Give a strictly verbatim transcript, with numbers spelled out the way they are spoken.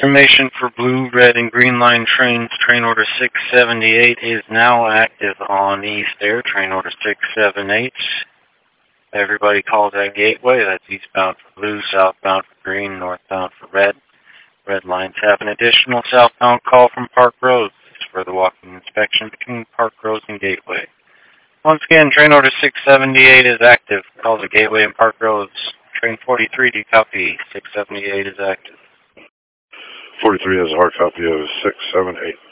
Information for blue, red, and green line trains. Train order six seventy-eight is now active on East Air. Train order six seventy-eight. Everybody calls that gateway. That's eastbound for blue, southbound for green, northbound for red. Red lines have an additional southbound call from Park Roads. It's for the walking inspection between Park Roads and Gateway. Once again, train order six seventy-eight is active. Call the Gateway and Park Roads. Train forty-three, do you copy? six seventy-eight is active. forty-three has a hard copy of six seventy-eight.